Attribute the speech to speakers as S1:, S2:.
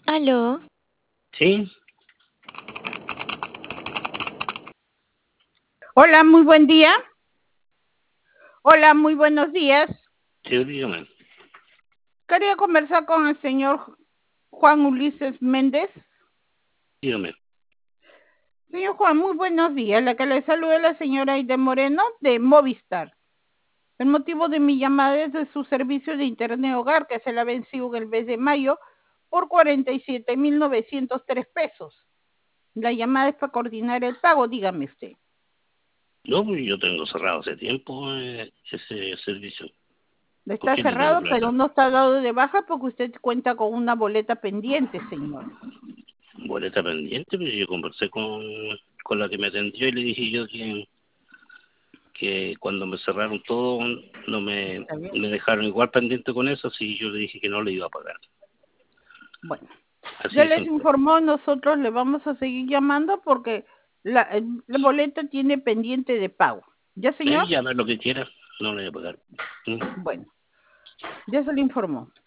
S1: Aló,
S2: Sí,
S3: Hola, muy buen día. Hola, muy buenos días.
S2: sí, dígame.
S3: Quería conversar con el señor Juan Ulises Méndez.
S2: Dígame.
S3: Señor Juan, muy buenos días. La que le saluda es la señora Aide Moreno de Movistar. El motivo de mi llamada es de su servicio de Internet Hogar que se la venció en el mes de mayo por 47.903 pesos. La llamada es para coordinar el pago, dígame usted.
S2: No, pues yo tengo cerrado hace tiempo ese servicio. ¿Por
S3: Está
S2: qué le debo
S3: cerrado, pero
S2: plata?
S3: no está dado de baja porque usted cuenta con una boleta pendiente, señor.
S2: Boleta pendiente, pero yo conversé con la que me atendió y le dije yo que cuando me cerraron todo, no
S3: Está bien.
S2: me dejaron igual pendiente con eso, si yo le dije que no le iba a pagar.
S3: Bueno,
S2: Así
S3: ya
S2: de
S3: les
S2: simple.
S3: informó, nosotros le vamos a seguir llamando porque la boleta tiene pendiente de pago. ¿Ya, señor?
S2: Llame lo que quiera, no le voy a pagar. ¿Mm?
S3: Bueno, ya se le informó.